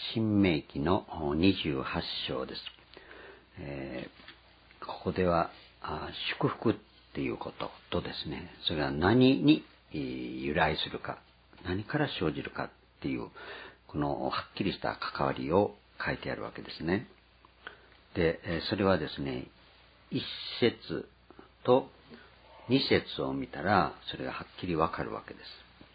新明記の28章です。ここでは祝福っていうこととですね、それが何に由来するか、何から生じるかっていうこのはっきりした関わりを書いてあるわけですね。で、それはですね、一節と二節を見たらそれがはっきりわかるわけです。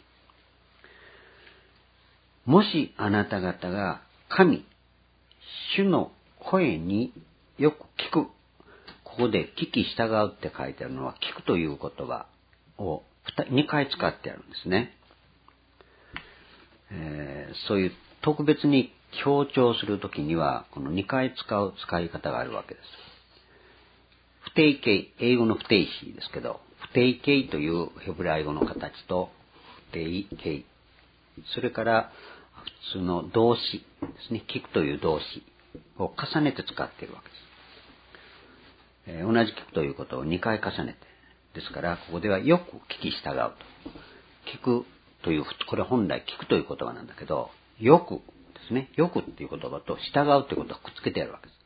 もしあなた方が神、主の声によく聞く。ここで聞き従うって書いてあるのは、聞くという言葉を2回使ってあるんですね。そういう特別に強調するときには、この2回使う使い方があるわけです。不定形、英語の不定詞ですけど、不定形というヘブライ語の形と不定形、それから普通の動詞ですね、聞くという動詞を重ねて使っているわけです。同じ聞くということを2回重ねて、ですからここではよく聞き従うと。聞くという、これ本来聞くという言葉なんだけど、よくですね、よくっていう言葉と従うということをくっつけてやるわけです。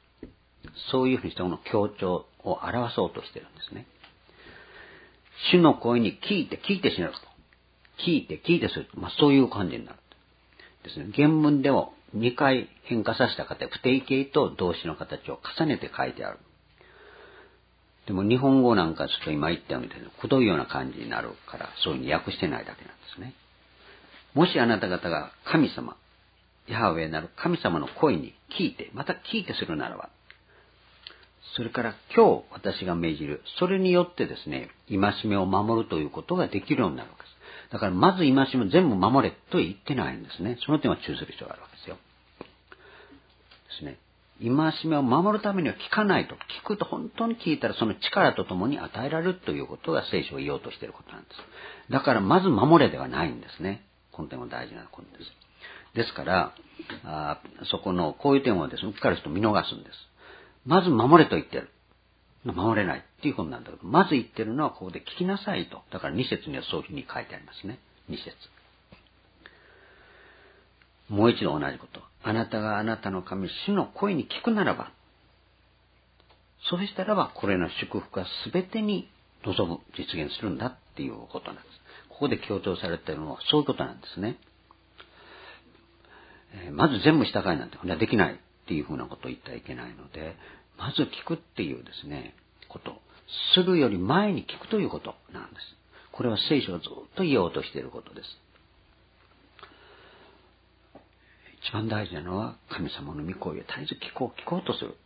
そういうふうにしてこの強調を表そうとしているんですね。主の声に聞いてしなると。聞いてすると。そういう感じになる。ですね。原文でも2回変化させた形、不定形と動詞の形を重ねて書いてある。でも日本語なんかちょっと今言ったようにくどいような感じになるから、そういうふうに訳してないだけなんですね。もしあなた方が神様、ヤハウェなる神様の声に聞いて、また聞いてするならば、それから今日私が命じる、それによってですね、戒めを守るということができるようになるわけです。だからまず戒めを全部守れと言ってないんですね。その点は注意する必要があるわけですよ。ですね。戒めを守るためには聞かないと。聞くと本当に聞いたらその力とともに与えられるということが聖書が言おうとしていることなんです。だからまず守れではないんですね。この点は大事なことです。ですから、そこのこういう点はですね、うっかりすると見逃すんです。まず守れと言ってる。守れないっていうことなんだけど、まず言ってるのはここで聞きなさいと。だから2節にはそういうふうに書いてありますね。2節。もう一度同じこと。あなたがあなたの神、主の声に聞くならば、そうしたらば、これの祝福が全てに望む、実現するんだっていうことなんです。ここで強調されているのはそういうことなんですね。まず全部従いなんて、できないっていうふうなことを言ってはいけないので、まず聞くっていうですね、こと。するより前に聞くということなんです。これは聖書がずっと言おうとしていることです。一番大事なのは神様の御声を絶えず聞こうとする。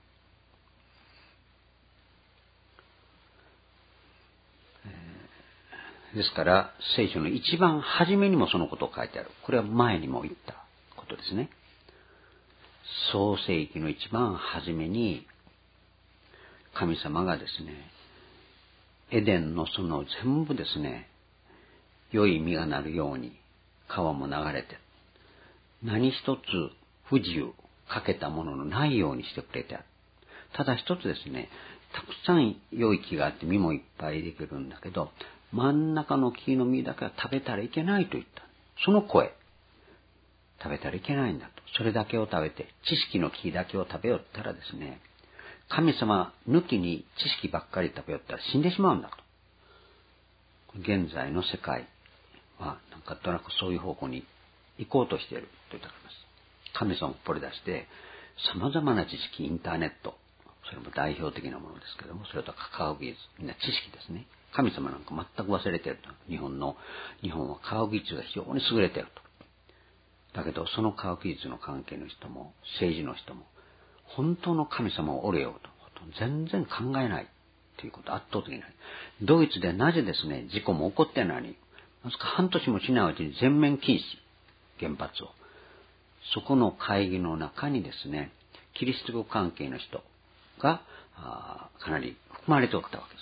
ですから聖書の一番初めにもそのことを書いてある。これは前にも言ったことですね。創世記の一番初めに神様がですね、エデンの園全部ですね、良い実がなるように川も流れて、何一つ不自由かけたもののないようにしてくれてある。ただ一つですね、たくさん良い木があって実もいっぱいできるんだけど、真ん中の木の実だけは食べたらいけないと言った。その声。食べたらいけないんだと。それだけを食べて、知識の木だけを食べよったらですね、神様抜きに知識ばっかり食べよったら死んでしまうんだと。現在の世界は、なんとなくそういう方向に行こうとしているといったからです。神様を掘り出して、様々な知識、インターネット、それも代表的なものですけども、それと科学技術、みんな知識ですね。神様なんか全く忘れていると。日本は科学技術が非常に優れていると。だけど、その科学技術の関係の人も、政治の人も、本当の神様をおれよと。全然考えないということ、圧倒的にない。ドイツでなぜですね、事故も起こってないのに、まさか半年もしないうちに全面禁止、原発を。そこの会議の中にですね、キリスト教関係の人がかなり含まれておったわけです。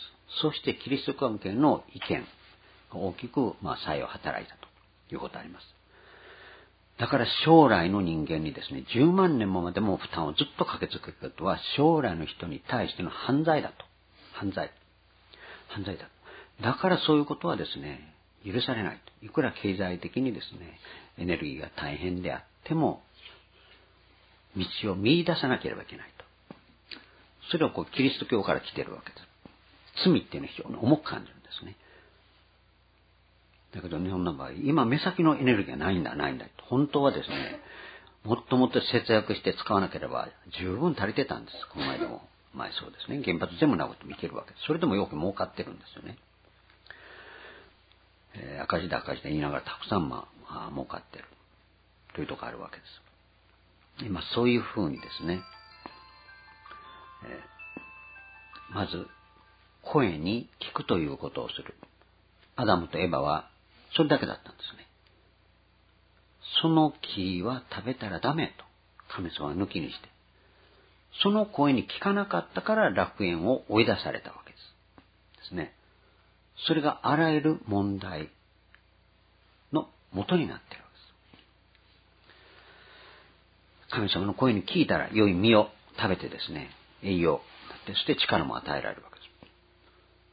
そしてキリスト教関係の意見が大きく作用を働いたということがあります。だから将来の人間にですね、10万年もまでも負担をずっとかけ続けることは将来の人に対しての犯罪だと。犯罪だ。だからそういうことはですね、許されないと。いくら経済的にですね、エネルギーが大変であっても、 道を見出さなければいけないと。それはキリスト教から来ているわけです。罪っていうのは非常に重く感じるんですね。だけど日本の場合、今目先のエネルギーがないんだ。本当はですね、もっともっと節約して使わなければ十分足りてたんです。この前でも。前そうですね。原発全部なこともいけるわけです。それでもよく儲かってるんですよね。赤字で言いながらたくさん儲かってるというところがあるわけです。今そういうふうにですね、まず声に聞くということをする。アダムとエバはそれだけだったんですね。その木は食べたらダメと神様は抜きにして、その声に聞かなかったから楽園を追い出されたわけですね。それがあらゆる問題の元になっているわけです。神様の声に聞いたら良い実を食べてですね、栄養になって、そして力も与えられるわけです。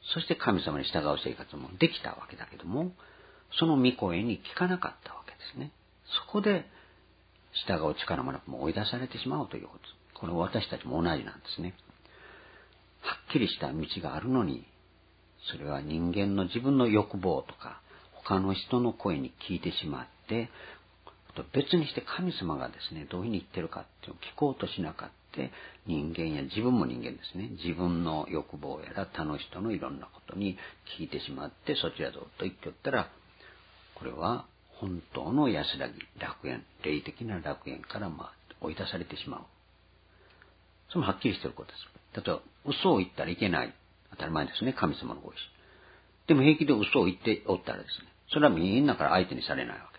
そして神様に従う生活もできたわけだけども、その御声に聞かなかったわけですね。そこで従う力もなくも追い出されてしまうということです。これは私たちも同じなんですね。はっきりした道があるのに、それは人間の自分の欲望とか他の人の声に聞いてしまって、別にして神様がですね、どういうふうに言ってるかっていうのを聞こうとしなかった、人間や自分も人間ですね、自分の欲望やら他の人のいろんなことに聞いてしまって、そちらぞと言っておったら、これは本当の安らぎ、楽園、霊的な楽園から追い出されてしまう。それもはっきりしていることです。例えば嘘を言ったらいけない、当たり前ですね、神様のご意志。でも平気で嘘を言っておったらですね、それはみんなから相手にされないわけです。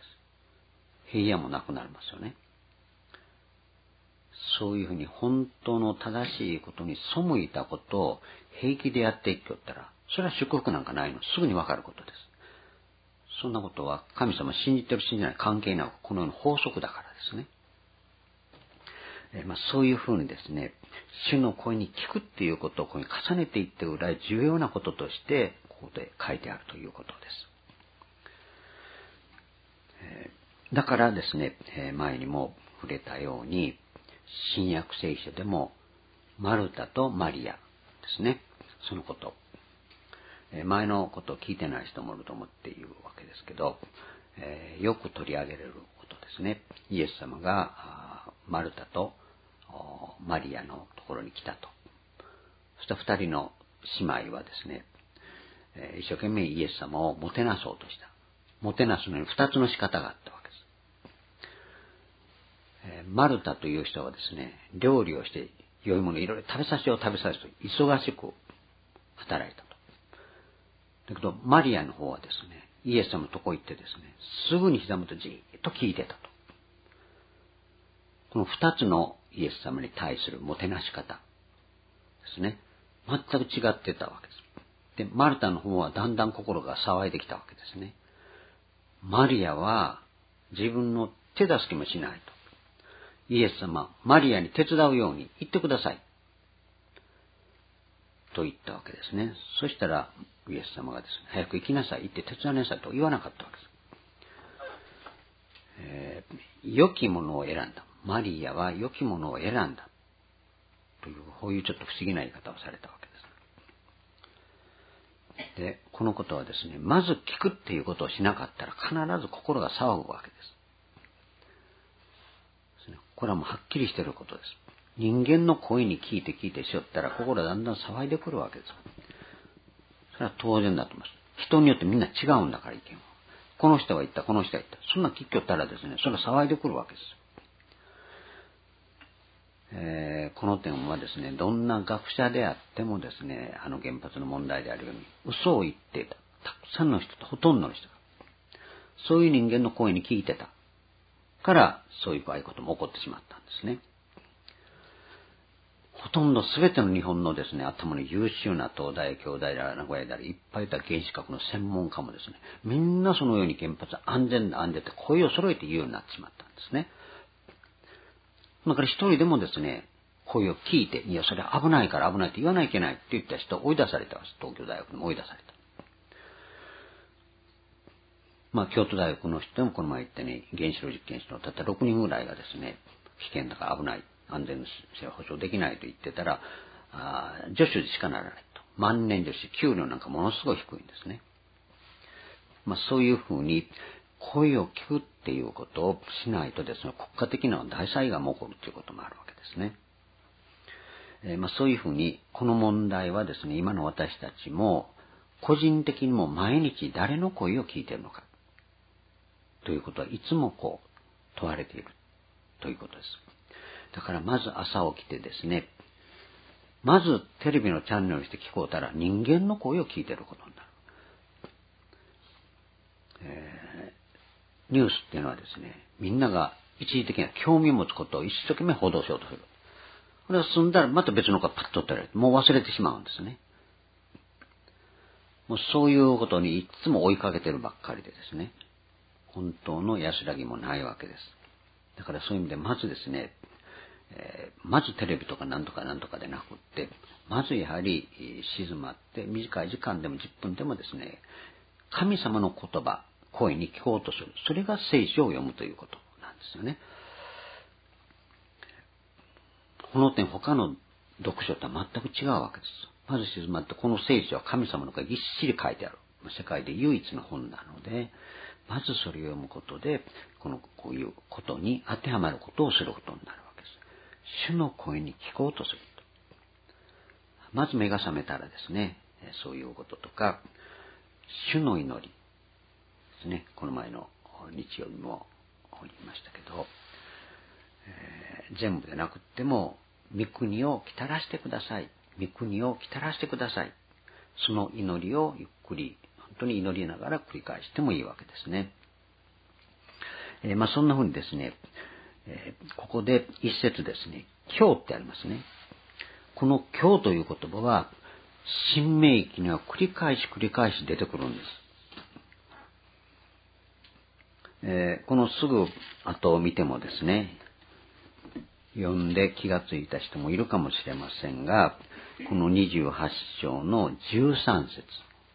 平安もなくなりますよね。そういうふうに本当の正しいことに背いたことを平気でやっていきよったら、それは祝福なんかないの、すぐにわかることです。そんなことは神様信じてる信じない関係なく、このような法則だからですね。そういうふうにですね、主の声に聞くっていうことをここに重ねていってぐらい重要なこととして、ここで書いてあるということです。だからですね、前にも触れたように、新約聖書でも、マルタとマリアですね、そのこと。前のことを聞いてない人もいると思っているわけですけど、よく取り上げられることですね。イエス様がマルタとマリアのところに来たと。そしたら二人の姉妹はですね、一生懸命イエス様をもてなそうとした。もてなすのに二つの仕方があったわけです。マルタという人はですね、料理をして良いものいろいろ食べさせようと忙しく働いたと。だけどマリアの方はですね、イエス様のとこ行ってですね、すぐに膝元じーっと聞いてたと。この二つのイエス様に対するもてなし方ですね、全く違ってたわけです。で、マルタの方はだんだん心が騒いできたわけですね。マリアは自分の手助けもしないと。イエス様、マリアに手伝うように言ってください。と言ったわけですね。そしたら、イエス様がですね、早く行きなさい、行って手伝いなさいと言わなかったわけです。良きものを選んだ。マリアは良きものを選んだ。という、こういうちょっと不思議な言い方をされたわけです。で、このことはですね、まず聞くっていうことをしなかったら必ず心が騒ぐわけです。これはもうはっきりしていることです。人間の声に聞いてしよったら心がだんだん騒いでくるわけです。それは当然だと思います。人によってみんな違うんだから意見は。この人が言った、この人が言った。そんな聞きよったらですね、それは騒いでくるわけです。この点はですね、どんな学者であってもですね、原発の問題であるように、嘘を言っていた。たくさんの人とほとんどの人が。そういう人間の声に聞いてた。から、そういうことも起こってしまったんですね。ほとんど全ての日本のですね、頭の優秀な東大、京大である、名古屋である、いっぱいいた原子核の専門家もですね、みんなそのように原発安全だ安全って声を揃えて言うようになってしまったんですね。だから一人でもですね、声を聞いて、いや、それは危ないから危ないって言わないといけないって言った人を追い出されたんです。東京大学にも追い出された。京都大学の人でもこの前言ったね、原子炉実験室のたった6人ぐらいがですね、危険だから危ない。 安全性を保障できないと言ってたら、助手でしかならないと。万年助手、給料なんかものすごい低いんですね。そういうふうに声を聞くっていうことをしないとですね、国家的な大災害も起こるということもあるわけですね。そういうふうに、この問題はですね、今の私たちも、個人的にも毎日誰の声を聞いているのか、ということはいつも問われているということです。だからまず朝起きてですね、まずテレビのチャンネルをして聞こうたら人間の声を聞いていることになる。ニュースっていうのはですね、みんなが一時的な興味を持つことを一生懸命報道しようとする。これが済んだらまた別のことがパッと取られて、もう忘れてしまうんですね。もうそういうことにいつも追いかけてるばっかりでですね、本当の安らぎもないわけです。だからそういう意味でまずですね、まずテレビとかなんとかなんとかでなくって、まずやはり静まって短い時間でも10分でもですね、神様の言葉、声に聞こうとする。それが聖書を読むということなんですよね。この点他の読書とは全く違うわけです。まず静まって、この聖書は神様の声がぎっしり書いてある。世界で唯一の本なので、まずそれを読むことで、こういうことに当てはまることをすることになるわけです。主の声に聞こうとすると。まず目が覚めたらですね、そういうこととか、主の祈りですね。この前の日曜日も言いましたけど、全部でなくっても、御国を来たらしてください。御国を来たらしてください。その祈りをゆっくり、本当に祈りながら繰り返してもいいわけですね。そんな風にですね、ここで一節ですね、今日ってありますね。この今日という言葉は、新明記には繰り返し出てくるんです。このすぐ後を見てもですね、読んで気がついた人もいるかもしれませんが、この28章の13節。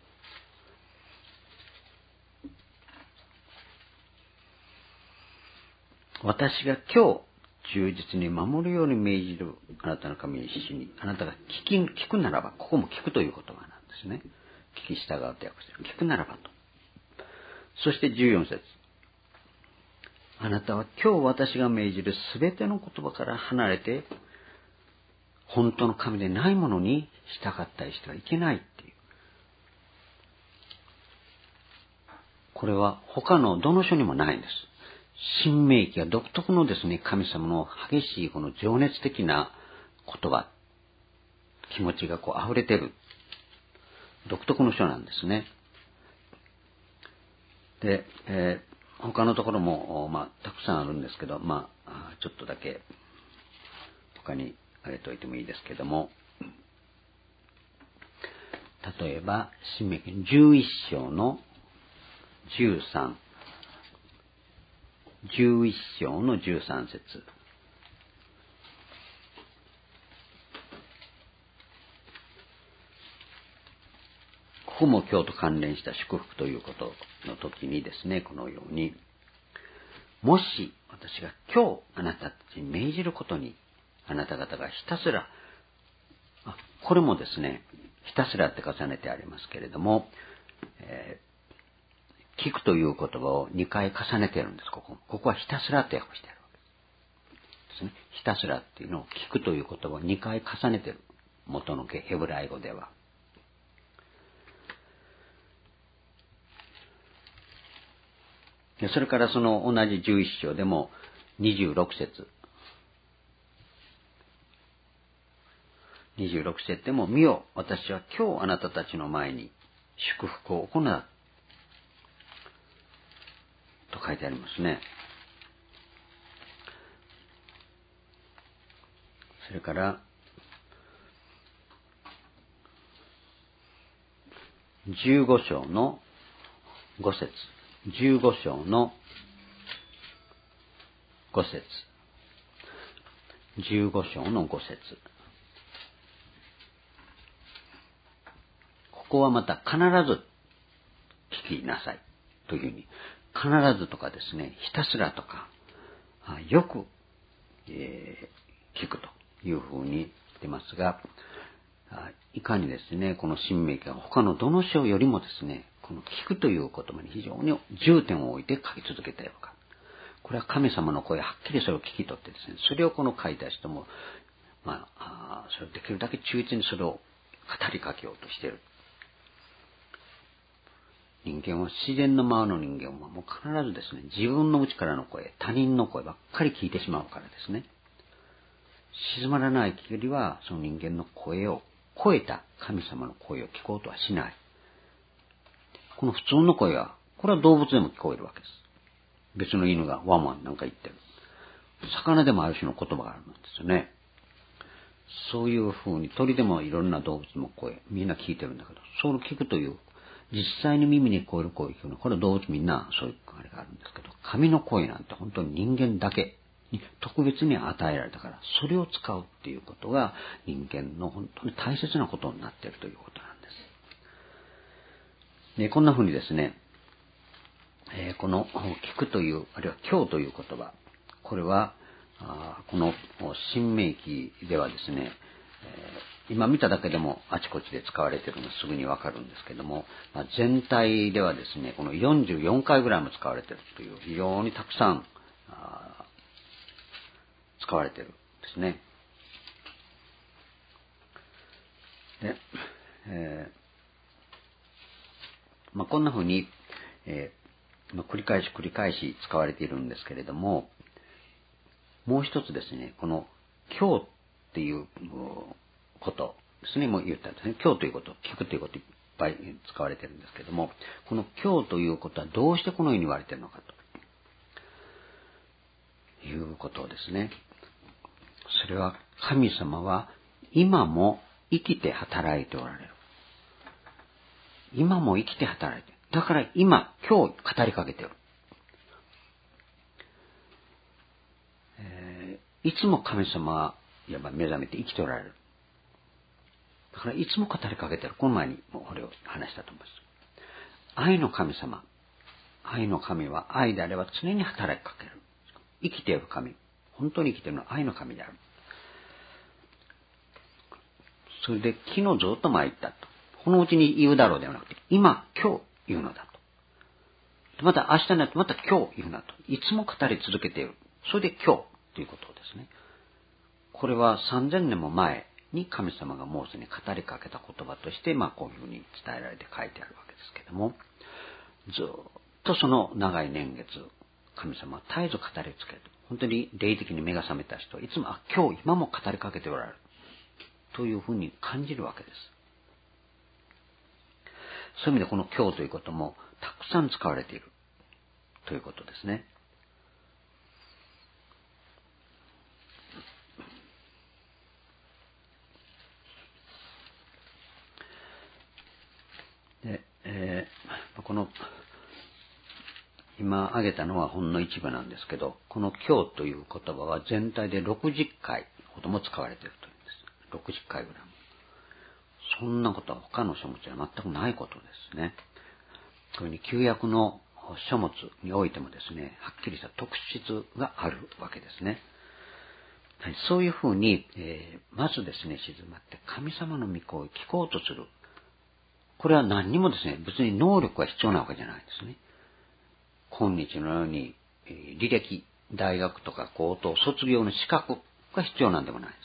私が今日忠実に守るように命じるあなたの神に主に、あなたが聞くならば、ここも聞くという言葉なんですね。聞き従うと訳してる。聞くならばと。そして14節。あなたは今日私が命じるすべての言葉から離れて、本当の神でないものに従ったりしてはいけないっていう。これは他のどの書にもないんです。新明記は独特のですね、神様の激しいこの情熱的な言葉、気持ちが溢れてる独特の書なんですね。で、他のところも、たくさんあるんですけど、ちょっとだけ他に挙げておいてもいいですけども、例えば、新明記11章の13、11章の13節。ここも今日と関連した祝福ということの時にですね、このように、もし私が今日あなたたちに命じることに、あなた方がひたすら、これもですね、ひたすらって重ねてありますけれども、聞くという言葉を2回重ねているんです、ここはひたすらって訳してあるわけですね。ひたすらっていうのを聞くという言葉を2回重ねている。元のヘブライ語では。それからその同じ11章でも26節。26節でも、見よ、私は今日あなたたちの前に祝福を行う。と書いてありますね。それから、15章の5節。15章の5節。15章の5節。ここはまた必ず聞きなさいというふうに、必ずとかですね、ひたすらとか、よく、 聞くというふうに言ってますが、いかにですね、この新明記が他のどの書よりもですね、この聞くという言葉に非常に重点を置いて書き続けたようか。これは神様の声、はっきりそれを聞き取ってですね、それをこの書いた人も、それをできるだけ忠実にそれを語りかけようとしている。人間は自然のままの人間はもう必ずですね、自分の内からの声、他人の声ばっかり聞いてしまうからですね。静まらないよりは、その人間の声を超えた神様の声を聞こうとはしない。この普通の声は、これは動物でも聞こえるわけです。別の犬がワンワンなんか言ってる。魚でもある種の言葉があるんですよね。そういう風に鳥でもいろんな動物の声、みんな聞いてるんだけど、それを聞くという、実際に耳に聞こえる声を聞くのは、これは動物みんなそういうあれがあるんですけど、神の声なんて本当に人間だけに特別に与えられたから、それを使うっていうことが人間の本当に大切なことになっているということなんです。で、こんな風にですね、この聞くという、あるいは今日という言葉、これは、この新明記ではですね、今見ただけでもあちこちで使われているのがすぐにわかるんですけども、全体ではですね、この44回ぐらいも使われているという非常にたくさん使われているんですね。で、こんな風に、繰り返し使われているんですけれども、もう一つですね、この今日っていうことですね、もう言ったんですね。今日ということ、聞くということいっぱい使われているんですけれども、この今日ということはどうしてこのように言われているのかということですね。それは神様は今も生きて働いておられる。今も生きて働いている。だから今日語りかけている。いつも神様はいわば目覚めて生きておられる。だからいつも語りかけている。この前にもこれを話したと思います。愛の神様。愛の神は愛であれば常に働きかける。生きている神。本当に生きているのは愛の神である。それで昨日ずっと前言ったと。このうちに言うだろうではなくて、今、今日言うのだと。また明日になってまた今日言うなと。いつも語り続けている。それで今日ということですね。これは3000年も前に神様がモーセに語りかけた言葉として、こういうふうに伝えられて書いてあるわけですけれども、ずっとその長い年月、神様は絶えず語り続ける。本当に霊的に目が覚めた人はいつも、今日今も語りかけておられる。というふうに感じるわけです。そういう意味でこの今日ということもたくさん使われているということですね。で、この今挙げたのはほんの一部なんですけど、この今日という言葉は全体で60回ほども使われているというんです。60回ぐらいも。そんなことは他の書物では全くないことですね。特に旧約の書物においてもですね、はっきりした特質があるわけですね。はい、そういうふうに、まずですね、静まって神様の御声を聞こうとする。これは何にもですね、別に能力が必要なわけじゃないですね。今日のように、履歴、大学とか高等、卒業の資格が必要なんでもないです。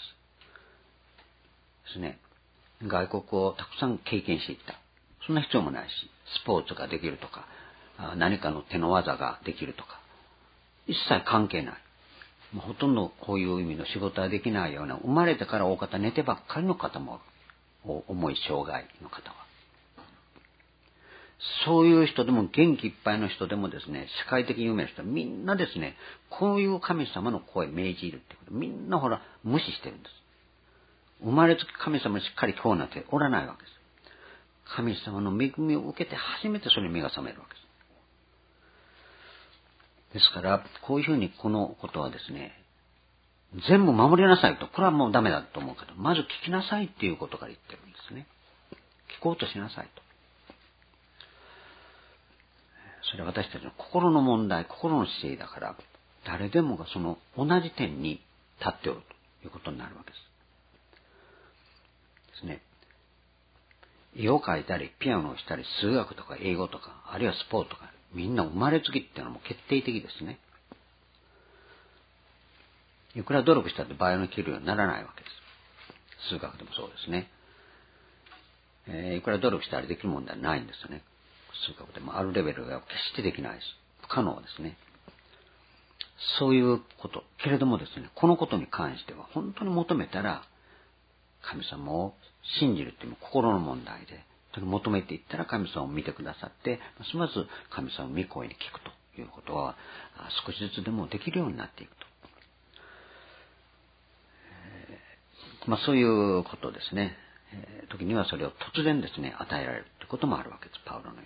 ですね。外国をたくさん経験していった。そんな必要もないし、スポーツができるとか、何かの手の技ができるとか、一切関係ない。ほとんどこういう意味の仕事はできないような、生まれてから大方寝てばっかりの方も、重い障害の方は。そういう人でも元気いっぱいの人でもですね、世界的に有名な人はみんなですね、こういう神様の声命じるってこと、みんなほら無視してるんです。生まれつき神様にしっかりこうなっておらないわけです。神様の恵みを受けて初めてそれに目が覚めるわけです。ですから、こういうふうにこのことはですね、全部守りなさいと、これはもうダメだと思うけど、まず聞きなさいっていうことから言ってるんですね。聞こうとしなさいと。それは私たちの心の問題、心の姿勢だから、誰でもがその同じ点に立っておるということになるわけですね。絵を描いたり、ピアノをしたり、数学とか英語とか、あるいはスポーツとか、みんな生まれつきっていうのはもう決定的ですね。いくら努力したって倍の給料にならないわけです。数学でもそうですね。いくら努力したりできるもんではないんですよね。数学でもあるレベルが決してできないです。不可能ですね。そういうこと。けれどもですね、このことに関しては本当に求めたら、神様を信じるっていうのも心の問題で、求めていったら神様を見てくださって、ますます神様の御声に聞くということは、少しずつでもできるようになっていくと。そういうことですね。時にはそれを突然ですね、与えられるということもあるわけです。パウロのよ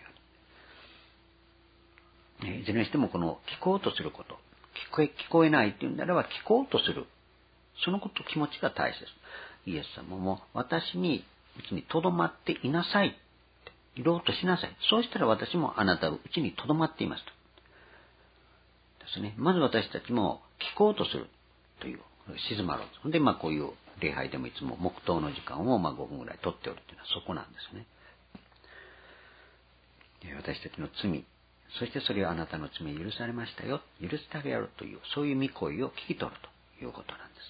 うに。いずれにしてもこの聞こうとすること、聞こえないっていうんであれば聞こうとする。そのこと、気持ちが大切です。イエス様も私にうちに留まっていなさい。いろうとしなさい。そうしたら私もあなたのうちに留まっていますと。ですね。まず私たちも聞こうとするという、静まろうと。で、こういう礼拝でもいつも黙祷の時間を5分ぐらい取っておるというのはそこなんですね。私たちの罪、そしてそれをあなたの罪許されましたよ、許してあげるという、そういう御声を聞き取るということなんです。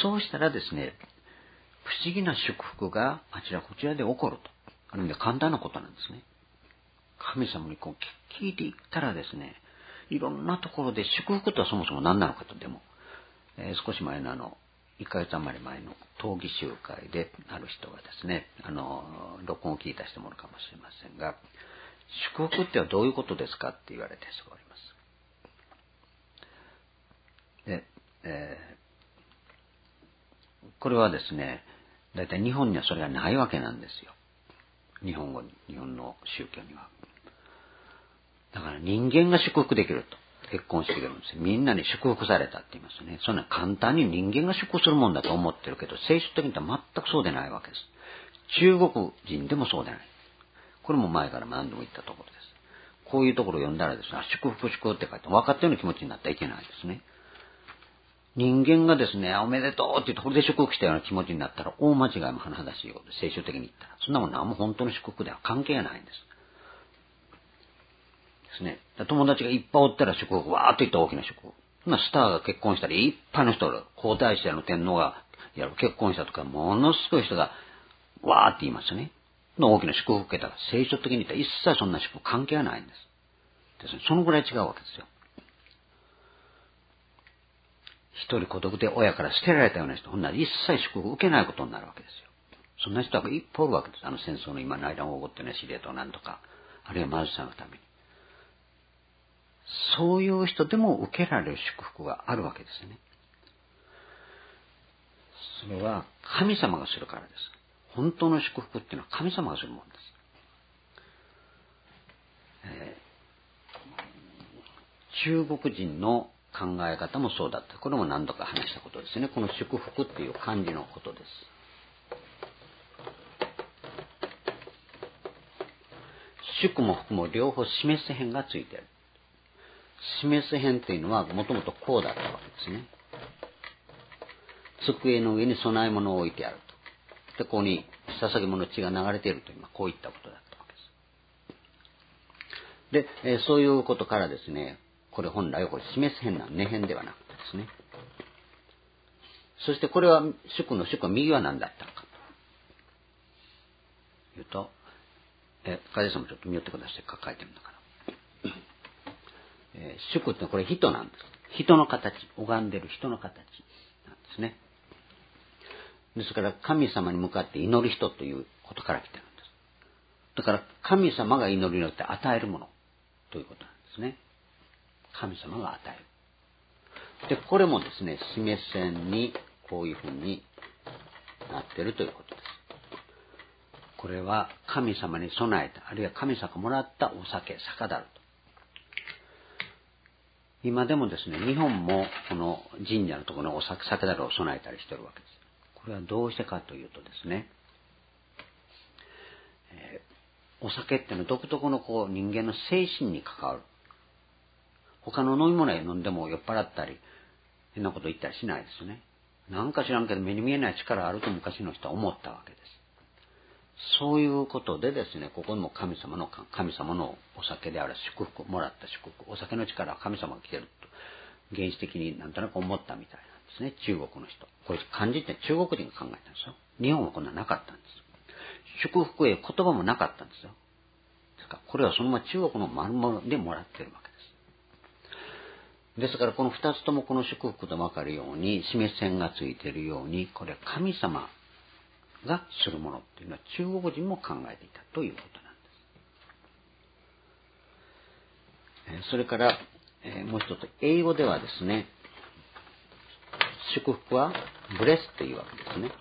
そうしたらですね、不思議な祝福があちらこちらで起こると。ある意味で簡単なことなんですね。神様に聞いていったらですね、いろんなところで祝福とはそもそも何なのかと。でも、少し前の1ヶ月余り前の討議集会である人がですね、録音を聞いた人もいるかもしれませんが、祝福ってはどういうことですかって言われた人がおります。で、これはですね、だいたい日本にはそれがないわけなんですよ。日本の宗教には。だから人間が祝福できると。結婚してくれるんですよ。みんなに祝福されたって言いますね。そんな簡単に人間が祝福するもんだと思ってるけど、聖書的には全くそうでないわけです。中国人でもそうでない。これも前から何度も言ったところです。こういうところを読んだらですね、祝福祝福って書いて分かったような気持ちになってはいけないですね。人間がですね、おめでとうって言って、これで祝福したような気持ちになったら、大間違いも甚だしいことで、聖書的に言ったら。そんなもん何も本当の祝福では関係ないんです。ですね。友達がいっぱいおったら祝福、わーっと言った大きな祝福。スターが結婚したり、いっぱいの人が、皇太子やの天皇が結婚したとか、ものすごい人が、わーって言いますよね。大きな祝福を受けたら、聖書的に言ったら一切そんな祝福関係はないんです。ですね。そのぐらい違うわけですよ。一人孤独で親から捨てられたような人、ほんなら一切祝福を受けないことになるわけですよ。そんな人はいっぱいおるわけです。戦争の今内乱を起こってね、シリアとなんとか、あるいは貧しさのために。そういう人でも受けられる祝福があるわけですよね。それは神様がするからです。本当の祝福っていうのは神様がするものです。中国人の考え方もそうだった。これも何度か話したことですね。この祝福っていう漢字のことです。祝も福も両方示す辺がついている。示す辺っていうのはもともとこうだったわけですね。机の上に供え物を置いてあると。で、ここに捧げ物の血が流れているという、こういったことだったわけです。で、そういうことからですね、これ本来は示す辺なの、根辺ではなくてですね。そしてこれは、祝の祝は右は何だったのかというと、風さんもちょっと見寄ってください。書いてるんだから。祝ってこれ人なんです。人の形、拝んでる人の形なんですね。ですから神様に向かって祈る人ということから来てるんです。だから神様が祈りによって与えるものということなんですね。神様が与える。で、これもですね、示線にこういうふうになっているということです。これは神様に備えた、あるいは神様がもらったお酒、酒だると。今でもですね、日本もこの神社のところのお酒、酒だるを備えたりしているわけです。これはどうしてかというとですね、お酒っていうのは独特の人間の精神に関わる。他の飲み物へ飲んでも酔っ払ったり、 変なこと言ったりしないですよね。なんか知らんけど目に見えない力あると昔の人は思ったわけです。そういうことでですね、ここにも神様のお酒である祝福、もらった祝福、お酒の力は神様が来てると、原始的になんとなく思ったみたいなんですね、中国の人。これ漢字って中国人が考えたんですよ。日本はこんななかったんです。祝福へ言葉もなかったんですよ。ですからこれはそのまま中国の丸々でもらってるわけです。ですからこの二つともこの祝福と分かるように、示し線がついているように、これは神様がするものっていうのは中国人も考えていたということなんです。それから、もう一つ、英語ではですね、祝福はブレスというわけですね。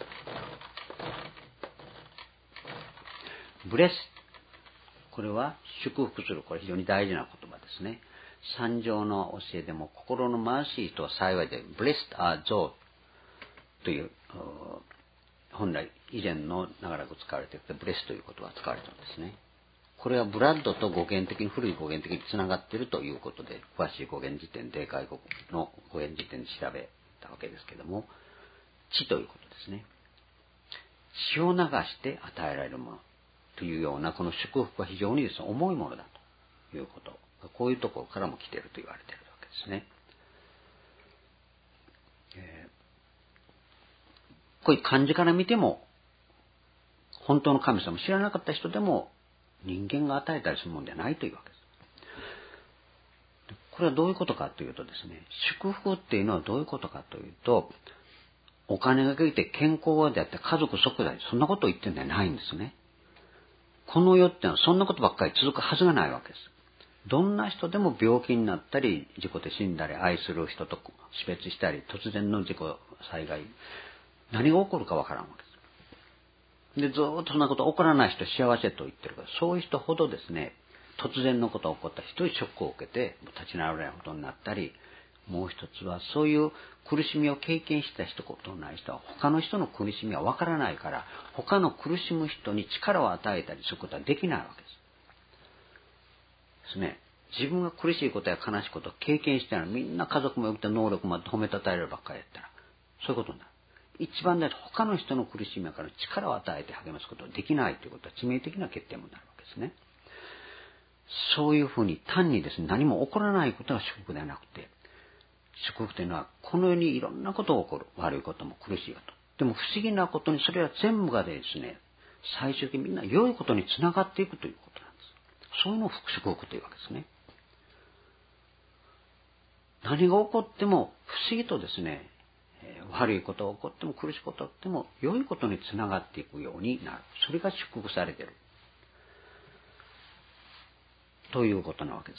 ブレス、これは祝福する、これ非常に大事な言葉ですね。三条の教えでも心の貧しい人は幸いで、Blessed are those という、本来以前の長らく使われているブレスという言葉が使われているんですね。これはブラッドと語源的に、古い語源的につながっているということで、詳しい語源辞典で外国の語源辞典で調べたわけですけれども、血ということですね。血を流して与えられるものというような、この祝福は非常にですね、重いものだということ。こういうところからも来ていると言われているわけですね。こういう漢字から見ても、本当の神様を知らなかった人でも、人間が与えたりするものではないというわけです。これはどういうことかというとですね、祝福っていうのはどういうことかというと、お金が来て健康であって家族即代、そんなことを言ってるんじゃないんですね。この世ってのはそんなことばっかり続くはずがないわけです。どんな人でも病気になったり、事故で死んだり、愛する人と死別したり、突然の事故、災害、何が起こるかわからんわけです。で、ずーっとそんなこと起こらない人幸せと言ってるから、そういう人ほどですね、突然のことが起こった人にショックを受けて、立ち直れないことになったり、もう一つはそういう苦しみを経験した人ことない人は他の人の苦しみはわからないから、他の苦しむ人に力を与えたりすることはできないわけです。ですね。自分が苦しいことや悲しいことを経験してないみんな家族もよくて能力も褒めたたえるばっかりやったら、そういうことになる。一番大事、他の人の苦しみやから力を与えて励ますことができないということは致命的な欠点もなるわけですね。そういうふうに単にですね、何も起こらないことが祝福ではなくて、祝福というのはこの世にいろんなことが起こる。悪いことも苦しいこと。でも不思議なことにそれは全部がですね、最終的にみんな良いことにつながっていくということなんです。そういうのを祝福というわけですね。何が起こっても不思議とですね、悪いことが起こっても苦しいことが起こっても良いことにつながっていくようになる。それが祝福されている。ということなわけです。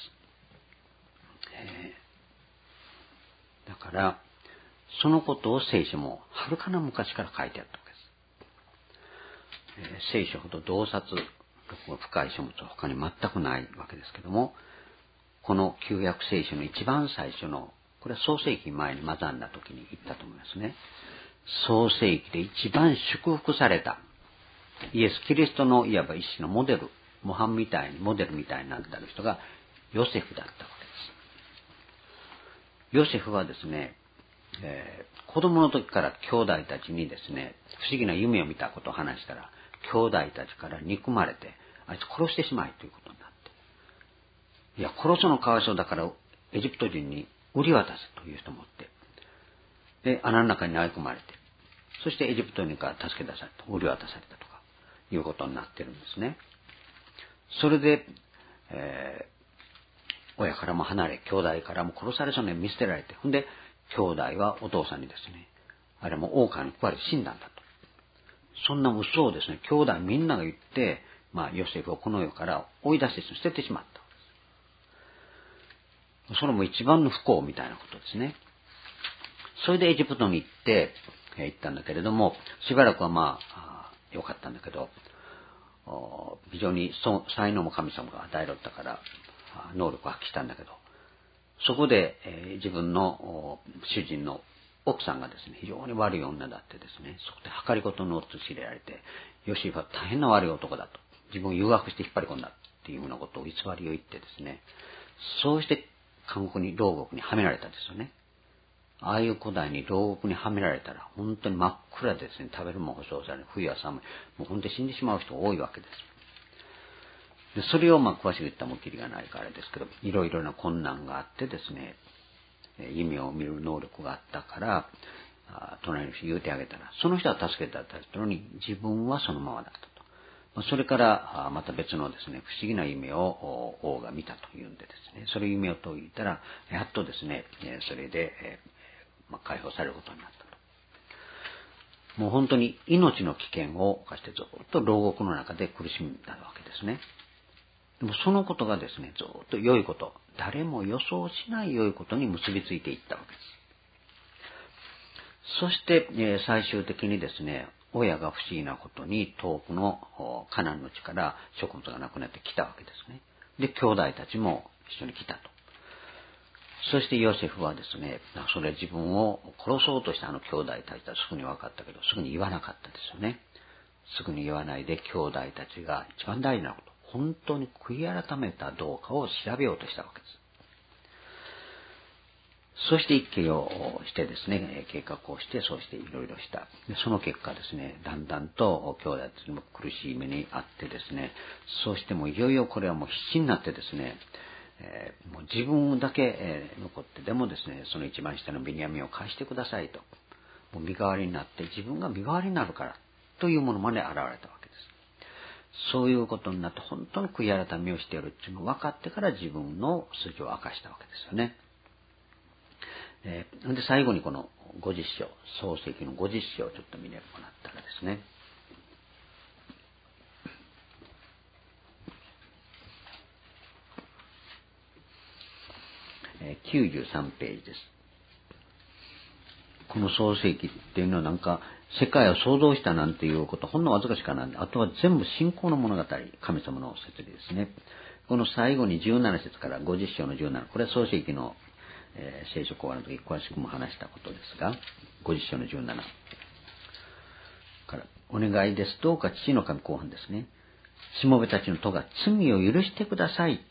だから、そのことを聖書もはるかな昔から書いてあったわけです。聖書ほど洞察力が深い書物は他に全くないわけですけども、この旧約聖書の一番最初の、これは創世記前に学んだ時に言ったと思いますね。創世記で一番祝福された、イエス・キリストのいわば一種のモデル、模範みたいに、モデルみたいになっている人がヨセフだったわけです。ヨセフはですね、子供の時から兄弟たちにですね、不思議な夢を見たことを話したら、兄弟たちから憎まれて、あいつ殺してしまいということになって。いや、殺すのかわいそうだからエジプト人に売り渡せという人もおって、で、穴の中に投げ込まれて、そしてエジプト人から助け出された、売り渡されたとか、いうことになってるんですね。それで、親からも離れ、兄弟からも殺されそうに見捨てられて、ほんで、兄弟はお父さんにですね、あれも狼に食われて死んだんだと。そんな嘘をですね、兄弟みんなが言って、ヨセフをこの世から追い出して捨ててしまった。それも一番の不幸みたいなことですね。それでエジプトに行ったんだけれども、しばらくは良かったんだけど、非常に才能も神様が与えろったから、能力を発揮したんだけど、そこで、自分の主人の奥さんがですね、非常に悪い女だってですね、そこで計りごとの陥れられて、ヨシフは大変な悪い男だと、自分を誘惑して引っ張り込んだっていうようなことを偽りを言ってですね、そうして牢獄にはめられたんですよね。 ああいう古代に牢獄にはめられたら、本当に真っ暗でですね、食べるも保証され、冬は寒い。もう本当に死んでしまう人が多いわけです。でそれを詳しく言ったらもうきりがないからですけど、いろいろな困難があってですね、夢を見る能力があったから、隣の人に言うてあげたら、その人は助けてあげたのに、自分はそのままだったと。それから、また別のですね、不思議な夢を王が見たというんでですね、それ夢を解いたら、やっとですね、それで、解放されることになったと。もう本当に命の危険を冒してずっと牢獄の中で苦しんだわけですね。でもそのことがですね、ずっと良いこと、誰も予想しない良いことに結びついていったわけです。そして、最終的にですね、親が不思議なことに遠くのカナンの地から食物がなくなってきたわけですね。で、兄弟たちも一緒に来たと。そしてヨセフはですね、それ自分を殺そうとした兄弟たちはすぐに分かったけど、すぐに言わなかったですよね。すぐに言わないで兄弟たちが一番大事なこと、本当に悔い改めたどうかを調べようとしたわけです。そして一気をしてですね、計画をして、そうしていろいろした。でその結果ですね、だんだんと兄弟たちも苦しい目にあってですね、そうしてもいよいよこれはもう必死になってですね、もう自分だけ、残ってでもですね、その一番下のベニヤミンを返してくださいと。もう身代わりになって自分が身代わりになるからというものまで現れたわけです。そういうことになって本当に悔い改めをしているっていうのを分かってから自分の筋を明かしたわけですよね。で最後にこの50章、創世記の50章をちょっと見てもらったらですね、93ページです。この創世記っていうのはなんか世界を創造したなんていうことほんのわずかしかないんで、あとは全部信仰の物語、神様の説理ですね。この最後に17節から50章の17、これは創世記の聖書講話の時詳しくも話したことですが、50章の17から、お願いです。どうか父の神後半ですね。しもべたちの戸が罪を許してください。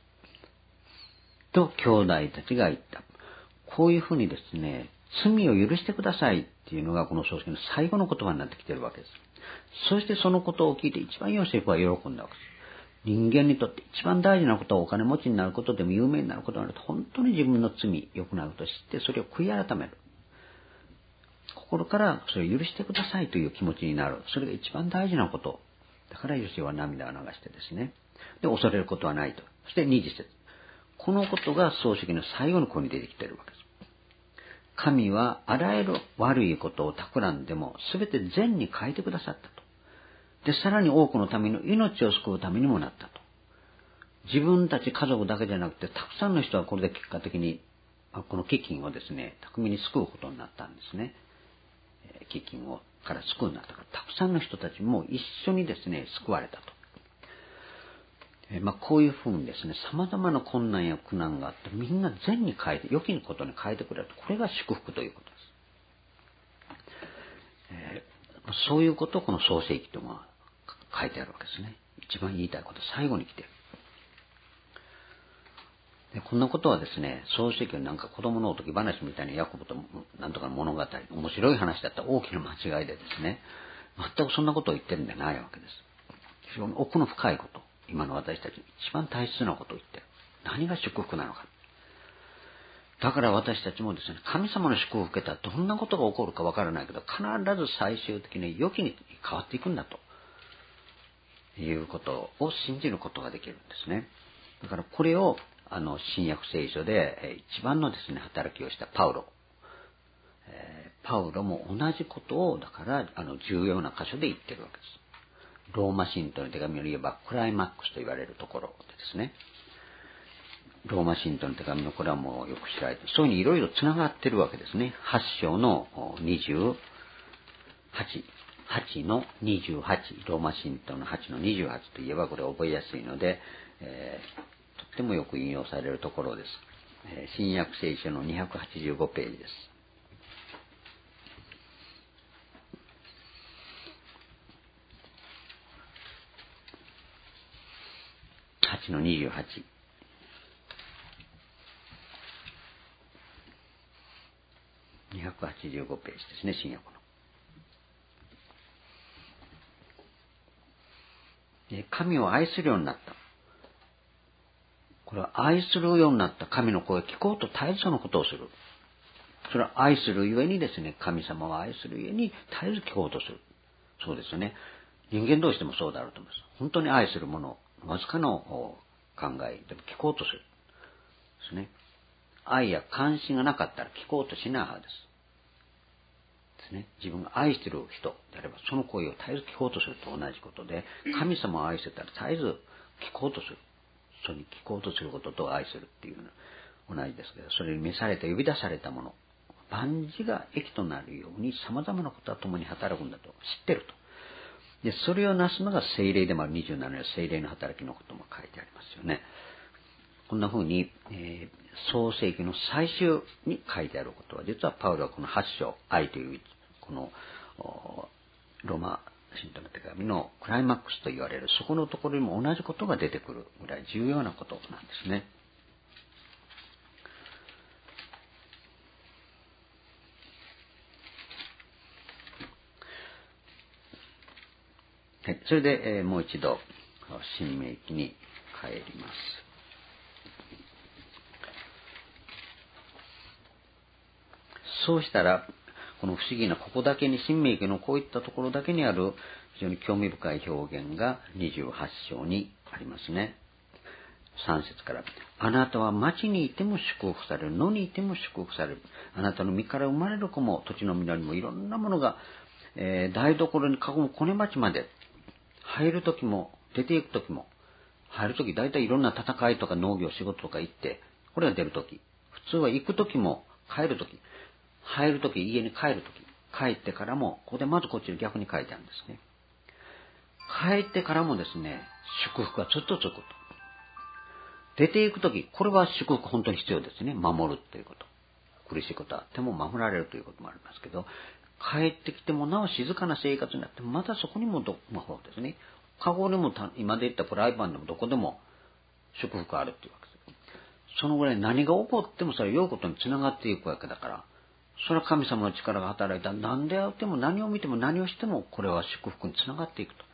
と兄弟たちが言った。こういうふうにですね、罪を許してくださいっていうのがこの創世記の最後の言葉になってきているわけです。そしてそのことを聞いて一番ヨセフは喜んだわけです。人間にとって一番大事なことはお金持ちになることでも有名になることなると、本当に自分の罪、良くなることを知ってそれを悔い改める。心からそれを許してくださいという気持ちになる。それが一番大事なこと。だからヨセフは涙を流してですね。で、恐れることはないと。そして20節。このことが創世記の最後の項に出てきているわけです。神はあらゆる悪いことを企んでも全て善に変えてくださったと。で、さらに多くのための命を救うためにもなったと。自分たち家族だけじゃなくて、たくさんの人はこれで結果的に、この飢饉をですね、巧みに救うことになったんですね。飢饉をから救うんだったから、たくさんの人たちも一緒にですね、救われたと。こういうふうにですね、様々な困難や苦難があって、みんな善に変えて、良きことに変えてくれると。これが祝福ということです。そういうことをこの創世記というのは書いてあるわけですね。一番言いたいこと、最後に来ている。でこんなことはですね、創世記のなんか子供のおとぎ話みたいなヤコブとなんとかの物語、面白い話だったら大きな間違いでですね、全くそんなことを言ってるんじゃないわけです。非常に奥の深いこと、今の私たちに一番大切なことを言ってる。何が祝福なのか。だから私たちもですね、神様の祝福を受けたらどんなことが起こるかわからないけど、必ず最終的に良きに変わっていくんだということを信じることができるんですね。だからこれを新約聖書で一番のですね、働きをしたパウロ。パウロも同じことを、だから重要な箇所で言ってるわけです。ローマ信徒の手紙を言えばクライマックスと言われるところでですね。ローマ信徒の手紙のこれはもうよく知られて、そういうふうにいろいろつながってるわけですね。8章の28、8の28、ローマ信徒の8の28といえばこれ覚えやすいので、とってもよく引用されるところです。新約聖書の285ページです。8の28。 285ページですね、新約の。神を愛するようになった。これは愛するようになった神の声を聞こうと絶えずそのことをする。それは愛するゆえにですね、神様を愛するゆえに絶えず聞こうとする。そうですよね。人間同士でもそうであると思います。本当に愛するもの、わずかの考えでも聞こうとする。ですね。愛や関心がなかったら聞こうとしないはずです。ですね。自分が愛している人であれば、その声を絶えず聞こうとすると同じことで、神様を愛してたら絶えず聞こうとする。それに聞こうとすることと愛するっていうのは同じですけど、それに召された、呼び出されたもの、万事が益となるように様々なことは共に働くんだと知ってると。で、それをなすのが聖霊でもある27年の聖霊の働きのことも書いてありますよね。こんな風に、創世記の最終に書いてあることは、実はパウロはこの8章、愛という、このローマ信徒の手紙のクライマックスと言われる、そこのところにも同じことが出てくるぐらい重要なことなんですね。はい、それで、もう一度、新明記に帰ります。そうしたら、この不思議な、ここだけに、新明記のこういったところだけにある、非常に興味深い表現が28章にありますね。3節から。あなたは町にいても祝福される。野にいても祝福される。あなたの身から生まれる子も、土地の実りもいろんなものが、台所に囲むこね町まで、入るときも、出ていくときも、入るとき大体いろんな戦いとか農業、仕事とか行って、これが出るとき。普通は行くときも、帰るとき、入るとき、家に帰るとき、帰ってからも、ここでまずこっちに逆に書いてあるんですね。帰ってからもですね、祝福がずっと続くと。出ていくとき、これは祝福本当に必要ですね。守るということ。苦しいことあっても守られるということもありますけど、帰ってきてもなお静かな生活になって、またそこにもそうですね。カゴにも今で言ったフライパンでもどこでも祝福あるっていうわけです。そのぐらい何が起こってもそれは良いことにつながっていくわけだから、それは神様の力が働いた。何であっても何を見ても何をしてもこれは祝福につながっていくと。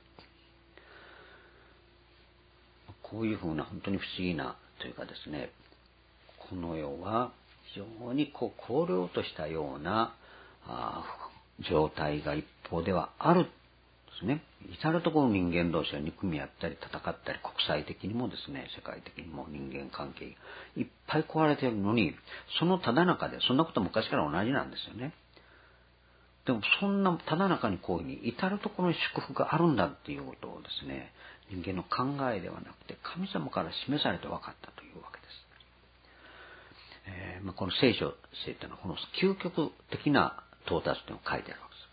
こういうふうな本当に不思議なというかですね、この世は非常に荒涼としたような状態が一方ではあるんですね。至るところ人間同士が憎み合ったり戦ったり、国際的にもですね、世界的にも人間関係いっぱい壊れているのに、そのただ中で、そんなこと昔から同じなんですよね。でもそんなただ中にこういうふうに至るところに祝福があるんだっていうことをですね、人間の考えではなくて神様から示されて分かったというわけです。この聖書聖というのはこの究極的な到達点を書いてあるわけです。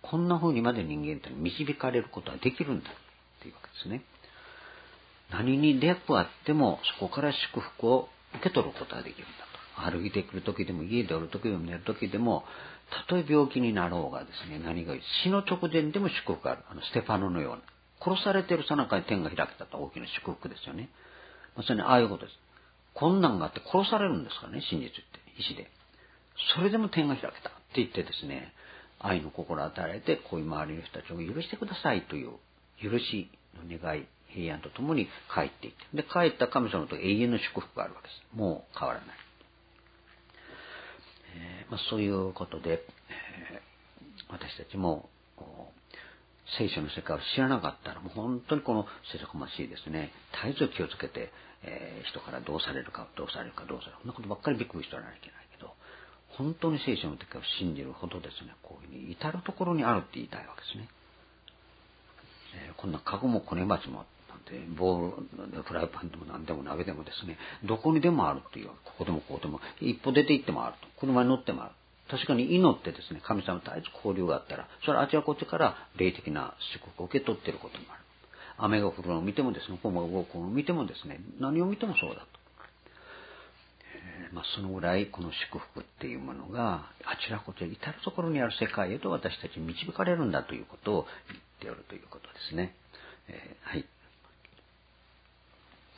こんな風にまで人間というのは導かれることはできるんだというわけですね。何に出会ってもそこから祝福を受け取ることができるんだと。歩いてくる時でも家でおる時でも寝る時でも、たとえ病気になろうがですね、何が死の直前でも祝福がある。ステファノのような。殺されている最中に天が開けたと大きな祝福ですよね。まさにああいうことです。こんなんがあって殺されるんですからね、真実言って、石で。それでも天が開けたって言ってですね、愛の心を与えられて、こういう周りの人たちを許してくださいという許しの願い、平安とともに帰っていって。で、帰った神様と永遠の祝福があるわけです。もう変わらない。そういうことで、私たちも、聖書の世界を知らなかったら、もう本当にこのせせこましいですね、絶えず気をつけて、人からどうされるか、どうされるか、どうされるか、そんなことばっかりびっくりしておらなきゃいけないけど、本当に聖書の世界を信じるほどですね、こういうふうに至るところにあるって言いたいわけですね。こんなカゴもコネ鉢も、なんて、ボール、フライパンでも何でも鍋でもですね、どこにでもあるっていう、ここでもここでも、一歩出て行ってもあると。車に乗ってもある。確かに祈ってですね、神様とあいつ交流があったら、それはあちらこっちから霊的な祝福を受け取っていることもある。雨が降るのを見てもですね、雲が動くのを見てもですね、何を見てもそうだと。そのぐらいこの祝福っていうものがあちらこちら至るところにある世界へと私たちに導かれるんだということを言っておるということですね。はい。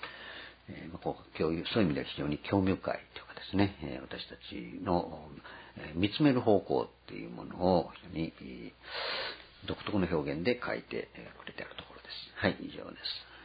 そういう意味では非常に興味深いというかですね、私たちの見つめる方向っていうものを非常に独特の表現で書いてくれてあるところです。はい、以上です。